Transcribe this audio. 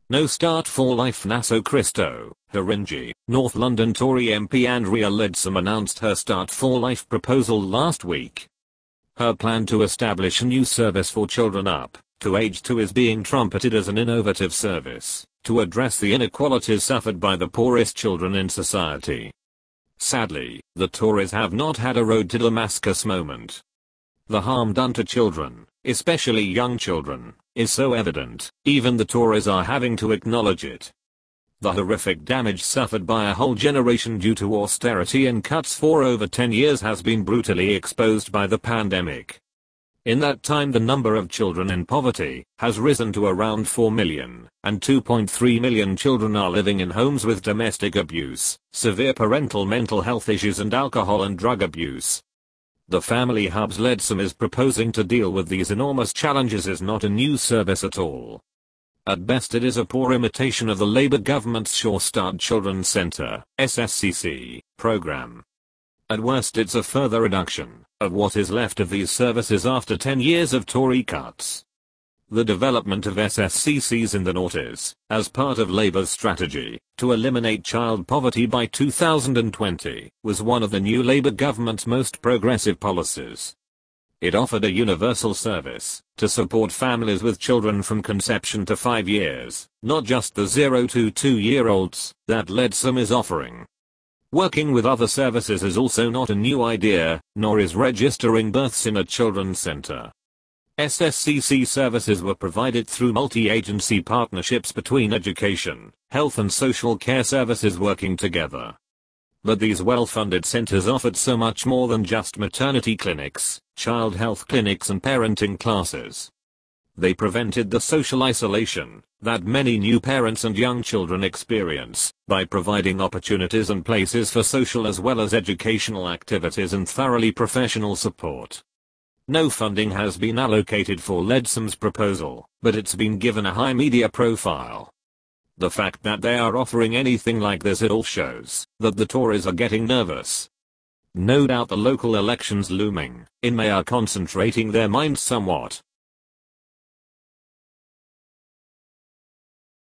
No start for life. Naso Christo, Haringey, North London Tory MP Andrea Leadsom announced her Start for Life proposal last week. Her plan to establish a new service for children up to age 2 is being trumpeted as an innovative service to address the inequalities suffered by the poorest children in society. Sadly, the Tories have not had a road to Damascus moment. The harm done to children, especially young children, is so evident, even the Tories are having to acknowledge it. The horrific damage suffered by a whole generation due to austerity and cuts for over 10 years has been brutally exposed by the pandemic. In that time, the number of children in poverty has risen to around 4 million, and 2.3 million children are living in homes with domestic abuse, severe parental mental health issues and alcohol and drug abuse. The Family Hub's Leadsom is proposing to deal with these enormous challenges is not a new service at all. At best it is a poor imitation of the Labour government's Sure Start Children's Centre, SSCC, programme. At worst it's a further reduction of what is left of these services after 10 years of Tory cuts. The development of SSCCs in the noughties, as part of Labour's strategy to eliminate child poverty by 2020, was one of the new Labour government's most progressive policies. It offered a universal service to support families with children from conception to 5 years, not just the 0 to 2-year-olds that Leadsom is offering. Working with other services is also not a new idea, nor is registering births in a children's centre. SSCC services were provided through multi-agency partnerships between education, health and social care services working together. But these well-funded centres offered so much more than just maternity clinics, child health clinics and parenting classes. They prevented the social isolation that many new parents and young children experience by providing opportunities and places for social as well as educational activities and thoroughly professional support. No funding has been allocated for Leadsom's proposal, but it's been given a high media profile. The fact that they are offering anything like this, it all shows that the Tories are getting nervous. No doubt the local elections looming in May are concentrating their minds somewhat